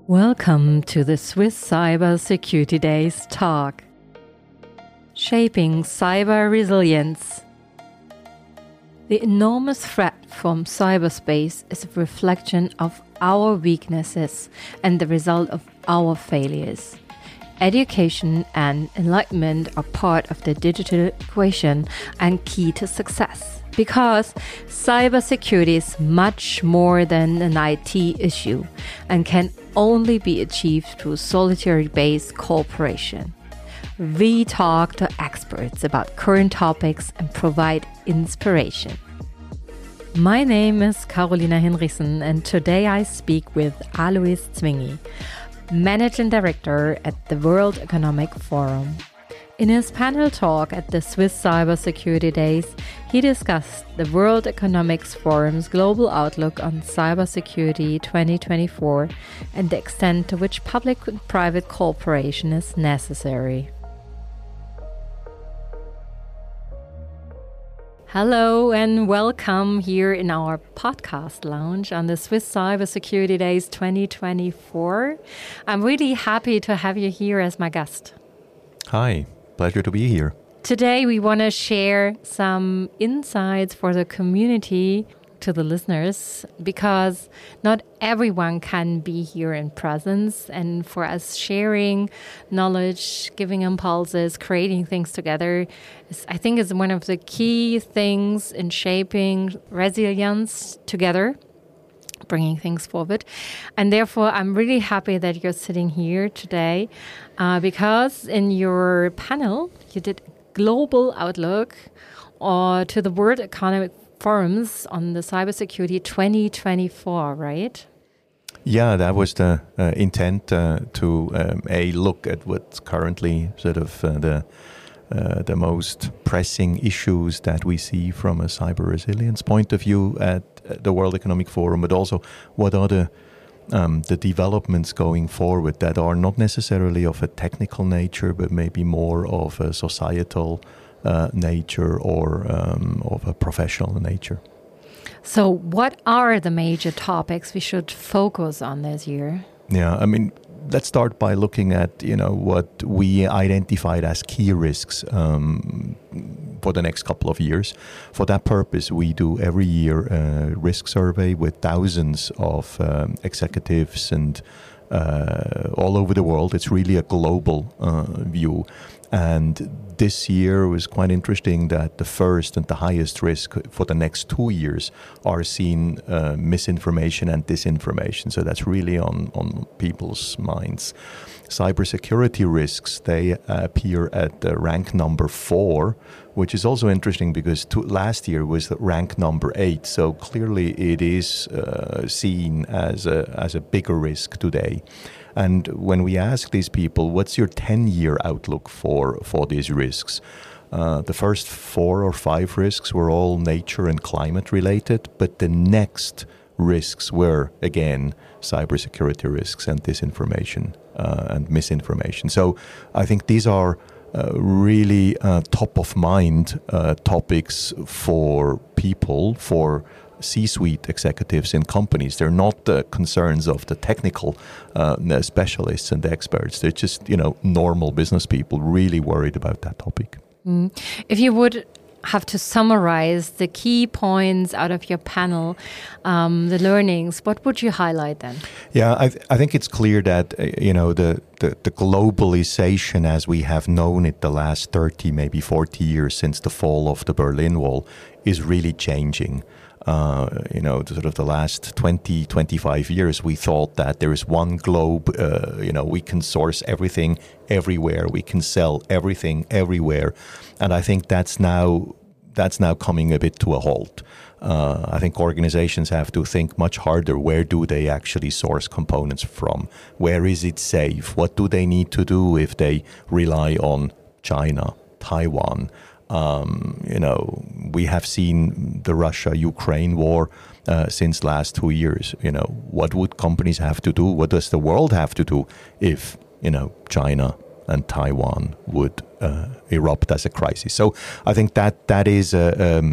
Welcome to the Swiss Cyber Security Days talk. Shaping Cyber Resilience. The enormous threat from cyberspace is a reflection of our weaknesses and the result of our failures. Education and enlightenment are part of the digital equation and key to success, because cybersecurity is much more than an IT issue and can only be achieved through solitary-based cooperation. We talk to experts about current topics and provide inspiration. My name is Carolina Hinrichsen, and today I speak with Alois Zwingli, Managing Director at the World Economic Forum. In his panel talk at the Swiss Cyber Security Days, he discussed the World Economic Forum's global outlook on cybersecurity 2024 and the extent to which public and private cooperation is necessary. Hello and welcome here in our podcast lounge on the Swiss Cyber Security Days 2024. I'm really happy to have you here as my guest. Hi. Pleasure to be here. Today, we want to share some insights for the community to the listeners, because not everyone can be here in presence. And for us, sharing knowledge, giving impulses, creating things together, I think is one of the key things in shaping resilience together, bringing things forward. And therefore, I'm really happy that you're sitting here today because in your panel, you did a global outlook to the World Economic Forums on the Cybersecurity 2024, right? Yeah, that was the intent to look at what's currently sort of the most pressing issues that we see from a cyber resilience point of view at the World Economic Forum, but also what are the developments going forward that are not necessarily of a technical nature, but maybe more of a societal nature or of a professional nature. So what are the major topics we should focus on this year? Yeah, I mean, let's start by looking at, what we identified as key risks for the next couple of years. For that purpose, we do every year a risk survey with thousands of executives and all over the world. It's really a global view. And this year was quite interesting that the first and the highest risk for the next 2 years are seen misinformation and disinformation. So that's really on people's minds. Cybersecurity risks, they appear at rank number 4, which is also interesting because last year was rank number 8. So clearly it is seen as a bigger risk today. And when we ask these people, what's your 10-year outlook for these risks? The first 4 or 5 risks were all nature and climate related, but the next risks were, again, cybersecurity risks and disinformation and misinformation. So I think these are really top of mind topics for people, for C-suite executives in companies. They're not the concerns of the technical specialists and the experts. They're just, normal business people really worried about that topic. If you would have to summarize the key points out of your panel, the learnings, what would you highlight then? Yeah, I think it's clear that, the globalization as we have known it the last 30, maybe 40 years since the fall of the Berlin Wall is really changing. Sort of the last 20, 25 years, we thought that there is one globe, we can source everything everywhere, we can sell everything everywhere. And I think that's now coming a bit to a halt. I think organizations have to think much harder. Where do they actually source components from? Where is it safe? What do they need to do if they rely on China, Taiwan? We have seen the Russia-Ukraine war since last 2 years. What would companies have to do? What does the world have to do if, China and Taiwan would erupt as a crisis? So I think that is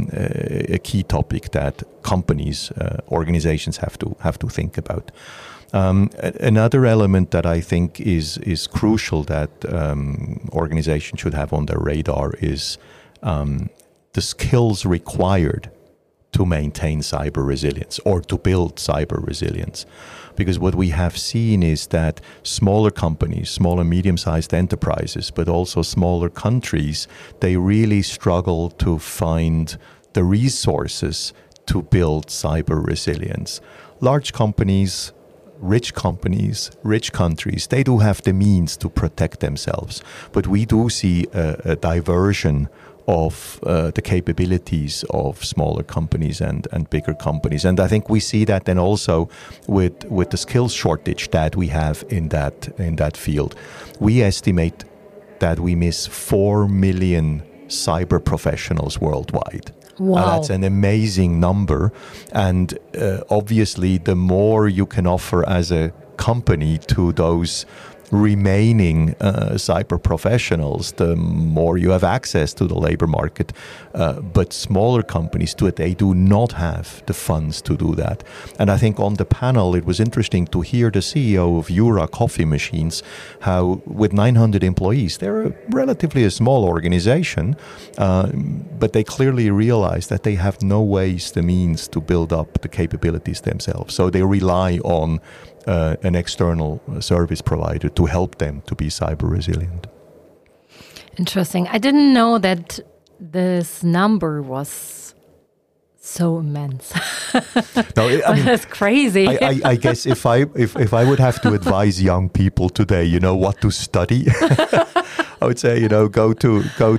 a key topic that companies, organizations have to think about. Another element that I think is crucial that organizations should have on their radar is the skills required to maintain cyber resilience or to build cyber resilience. Because what we have seen is that smaller companies, small and medium-sized enterprises, but also smaller countries, they really struggle to find the resources to build cyber resilience. Large companies, rich countries, they do have the means to protect themselves. But we do see a diversion of the capabilities of smaller companies and bigger companies. And I think we see that then also with the skills shortage that we have in that field. We estimate that we miss 4 million cyber professionals worldwide. Wow. That's an amazing number. And obviously, the more you can offer as a company to those remaining cyber professionals, the more you have access to the labor market. But smaller companies they do not have the funds to do that. And I think on the panel, it was interesting to hear the CEO of Jura Coffee Machines, how with 900 employees, they're relatively a small organization, but they clearly realize that they have no ways, the means to build up the capabilities themselves. So they rely on an external service provider to help them to be cyber resilient. Interesting. I didn't know that this number was so immense. No, I mean, that's crazy. I guess if I would have to advise young people today, what to study, I would say, go to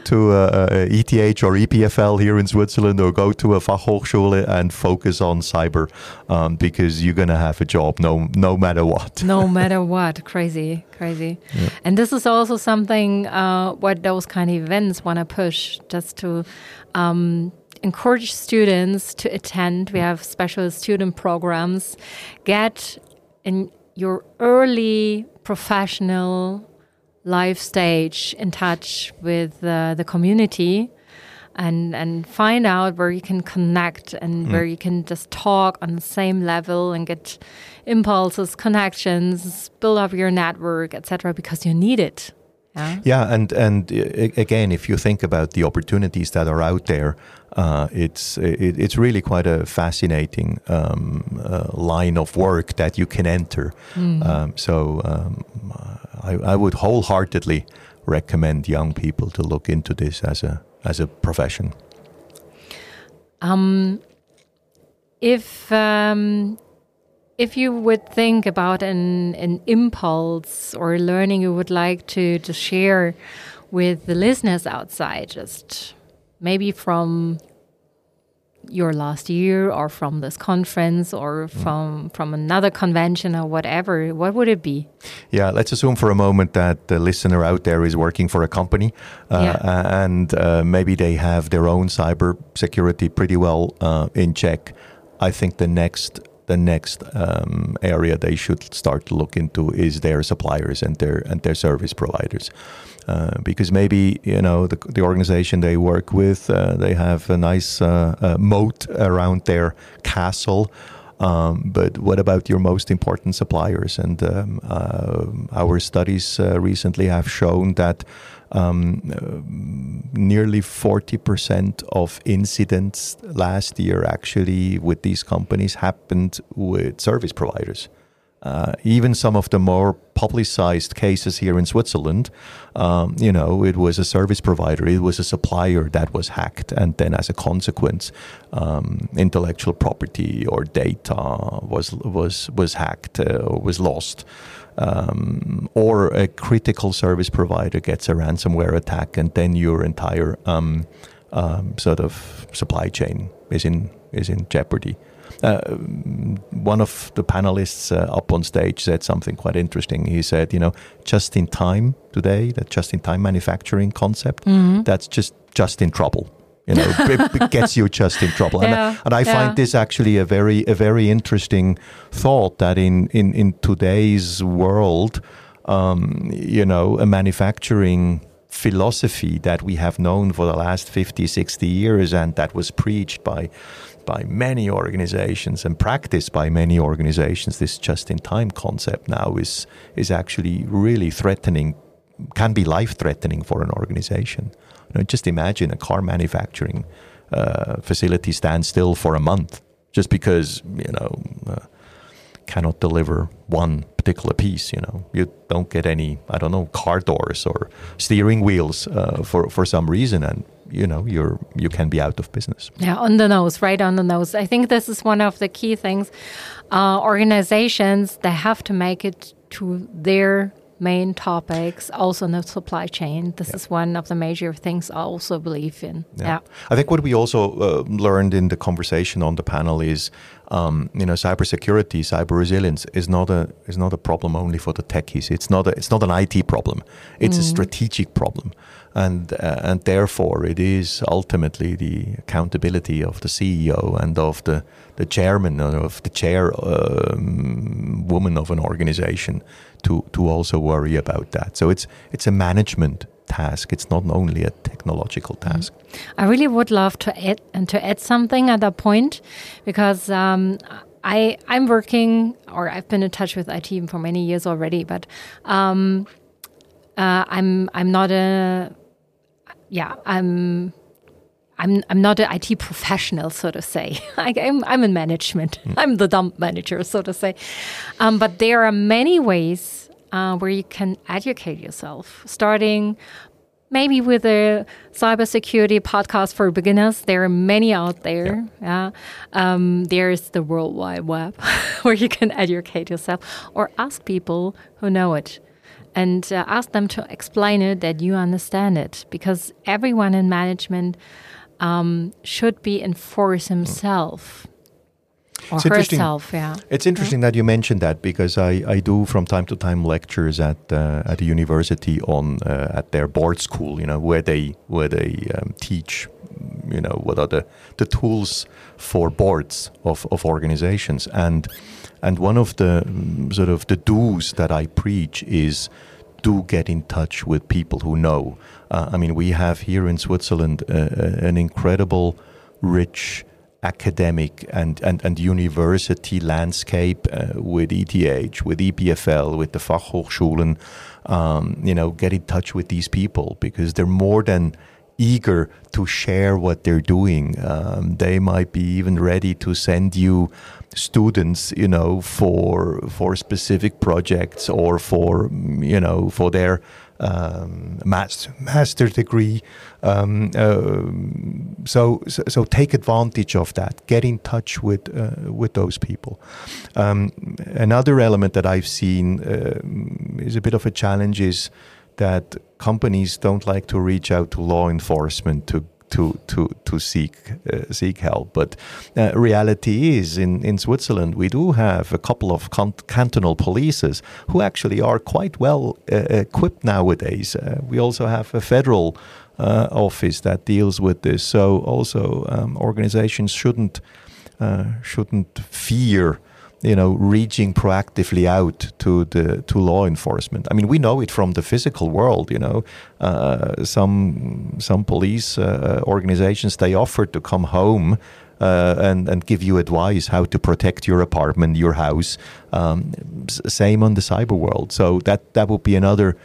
ETH or EPFL here in Switzerland, or go to a Fachhochschule and focus on cyber, because you're going to have a job no matter what. No matter what. Crazy. Yeah. And this is also something what those kind of events want to push, just to encourage students to attend. We have special student programs. Get in your early professional life stage in touch with the community and find out where you can connect and where you can just talk on the same level and get impulses, connections, build up your network, etc., because you need it. Yeah, and again, if you think about the opportunities that are out there, it's really quite a fascinating line of work that you can enter. I would wholeheartedly recommend young people to look into this as a profession. If you would think about an impulse or learning you would like to share with the listeners outside, just maybe from your last year or from this conference or from another convention or whatever, what would it be? Yeah, let's assume for a moment that the listener out there is working for a company and maybe they have their own cyber security pretty well in check. I think the next area they should start to look into is their suppliers and their service providers, because maybe the organization they work with, they have a nice moat around their castle, but what about your most important suppliers? And our studies recently have shown that nearly 40% of incidents last year actually with these companies happened with service providers. Even some of the more publicized cases here in Switzerland, it was a service provider, it was a supplier that was hacked, and then as a consequence, intellectual property or data was hacked or was lost. Or a critical service provider gets a ransomware attack, and then your entire sort of supply chain is in jeopardy. One of the panelists up on stage said something quite interesting. He said, just in time today, that just in time manufacturing concept, that's just in trouble. It gets you just in trouble. And I find this actually a very interesting thought, that in today's world, a manufacturing philosophy that we have known for the last 50, 60 years, and that was preached by many organizations and practiced by many organizations, this just-in-time concept now is actually really threatening, can be life-threatening for an organization. Just imagine a car manufacturing facility stands still for a month just because, cannot deliver one particular piece. You don't get any, car doors or steering wheels for some reason, and you can be out of business. Yeah, on the nose, right on the nose. I think this is one of the key things. Organizations, they have to make it to their main topics, also in the supply chain. This is one of the major things I also believe in. Yeah. I think what we also learned in the conversation on the panel is, cybersecurity, cyber resilience is not a problem only for the techies. It's not an IT problem. It's a strategic problem, and therefore it is ultimately the accountability of the CEO and of the chairman or of the chair woman of an organization to also worry about that. So it's a management task. It's not only a technological task. I really would love to add something at that point, because I'm working, or I've been in touch with IT for many years already, but I'm not an IT professional, so to say. I'm in management. I'm the dump manager, so to say. But there are many ways where you can educate yourself, starting maybe with a cybersecurity podcast for beginners. There are many out there. There's the World Wide Web where you can educate yourself, or ask people who know it. And ask them to explain it, that you understand it. Because everyone in management should be enforced himself or herself. Yeah, it's interesting that you mentioned that, because I do from time to time lectures at a university on at their board school. Where they teach what are the tools for boards of organizations, and one of the sort of the do's that I preach is, do get in touch with people who know. We have here in Switzerland an incredible, rich academic and university landscape with ETH, with EPFL, with the Fachhochschulen. Get in touch with these people, because they're more than eager to share what they're doing. They might be even ready to send you students, for specific projects, or for their master degree. So take advantage of that. Get in touch with those people. Another element that I've seen is a bit of a challenge is that companies don't like to reach out to law enforcement to seek help. But reality is, in Switzerland, we do have a couple of cantonal polices who actually are quite well equipped nowadays. We also have a federal office that deals with this. So also organizations shouldn't fear reaching proactively out to law enforcement. We know it from the physical world. Some police organizations, they offer to come home and give you advice how to protect your apartment, your house. Same on the cyber world. So that would be another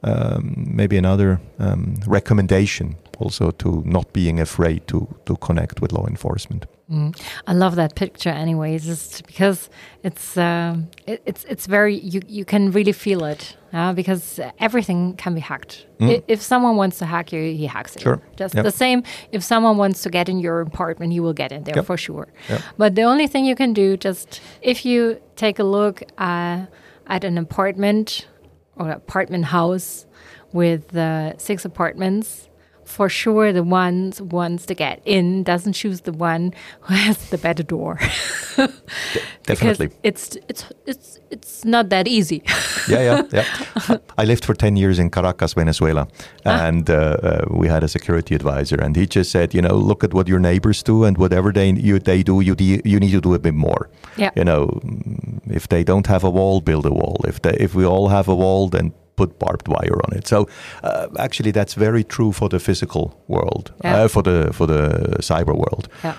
recommendation, also, to not being afraid to connect with law enforcement. I love that picture anyways, just because it's very, you can really feel it, because everything can be hacked. If someone wants to hack you, he hacks it. Sure. Just the same, if someone wants to get in your apartment, he will get in there for sure. Yep. But the only thing you can do, just if you take a look at an apartment or apartment house with 6 apartments, for sure the one who wants to get in doesn't choose the one who has the better door. Definitely. It's not that easy. Yeah. I lived for 10 years in Caracas, Venezuela, and we had a security advisor, and he just said, look at what your neighbors do, and whatever they do, you need to do a bit more. Yeah. If they don't have a wall, build a wall. If we all have a wall, then put barbed wire on it. So actually, that's very true for the physical world, for the cyber world. Yeah.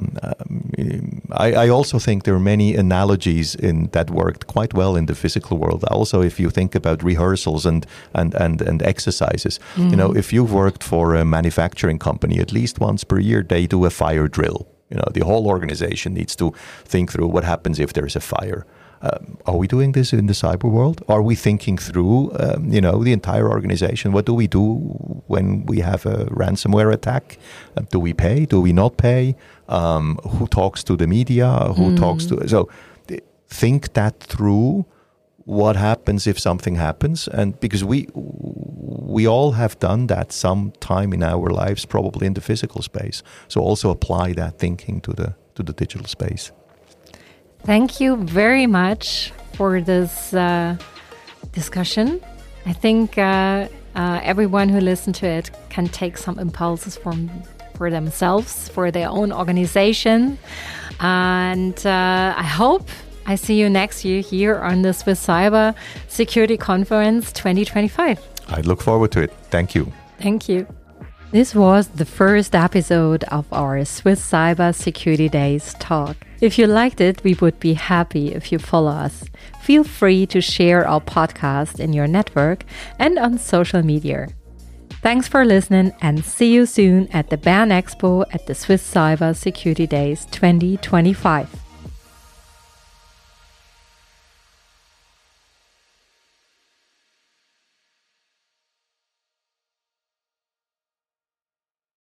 I also think there are many analogies in that worked quite well in the physical world. Also, if you think about rehearsals and exercises, you know, if you've worked for a manufacturing company, at least once per year they do a fire drill. You know, the whole organization needs to think through what happens if there's a fire. Are we doing this in the cyber world? Are we thinking through, the entire organization? What do we do when we have a ransomware attack? Do we pay? Do we not pay? Who talks to the media? Who talks to... So think that through. What happens if something happens? And because we all have done that sometime in our lives, probably in the physical space. So also apply that thinking to the digital space. Thank you very much for this discussion. I think everyone who listened to it can take some impulses for themselves, for their own organization. And I hope I see you next year here on the Swiss Cyber Security Conference 2025. I look forward to it. Thank you. Thank you. This was the first episode of our Swiss Cyber Security Days talk. If you liked it, we would be happy if you follow us. Feel free to share our podcast in your network and on social media. Thanks for listening and see you soon at the Bern Expo at the Swiss Cyber Security Days 2025.